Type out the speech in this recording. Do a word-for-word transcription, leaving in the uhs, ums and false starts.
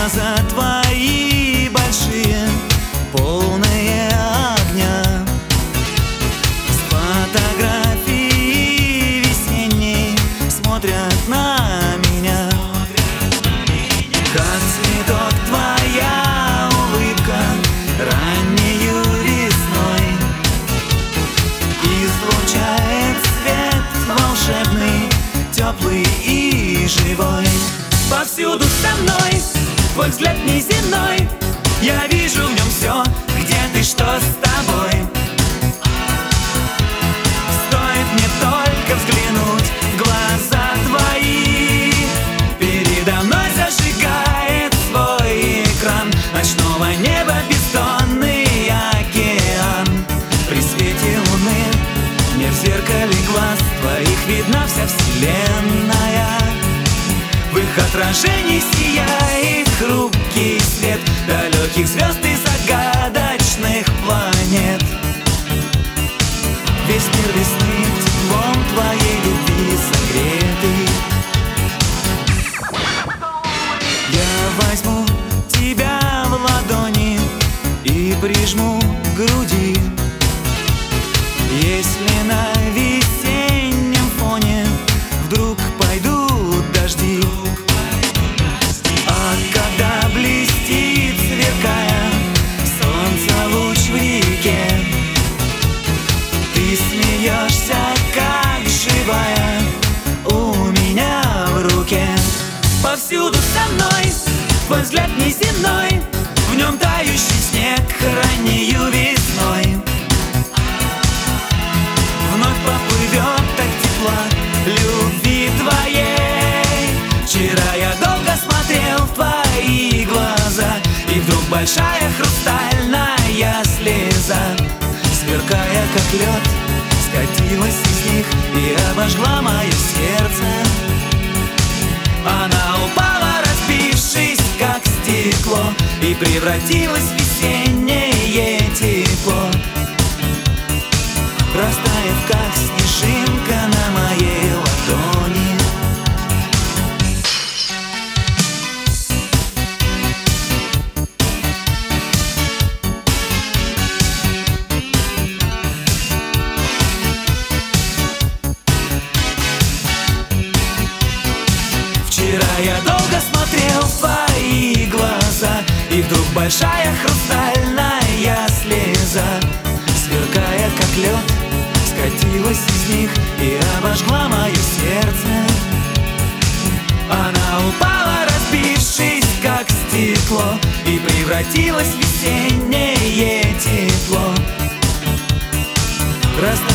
Глаза твои большие, полные огня. С фотографии весенней смотрят на меня. Как цветок твоя улыбка раннею весной излучает свет волшебный, теплый и живой. Повсюду со мной твой взгляд неземной, я вижу в нем все, где ты, что с тобой. Стоит мне только взглянуть в глаза твои, передо мной зажигает свой экран ночного неба бездонный океан. При свете луны мне в зеркале глаз твоих видна вся вселенная. В их отражении сияет хрупкий свет далеких звезд и загадочных планет. Весь мир весны теплом твоей любви согретый. Я возьму тебя в ладони и прижму к груди. Если на весеннем фоне вдруг пойдут дожди, а когда блестит, сверкая, солнце луч в реке, ты смеешься, как живая, у меня в руке. Повсюду со мной твой взгляд неземной, в нем тающий снег раннею весной. Вновь поплывет так тепла любви твоей. Вчера я долго смотрел в твои глаза, и вдруг большая хрустальная слеза, сверкая как лед, скатилась из них и обожгла мое сердце. Она упала, разбившись как стекло, и превратилась в весеннее тепло, растаяв как снежинка на моей ладони. Вчера я долго смотрел в твои глаза, и вдруг большая хрустальная слеза, сверкая как лед, скатилась из них и обожгла мое сердце. Она упала, разбившись как стекло, и превратилась в весеннее тепло,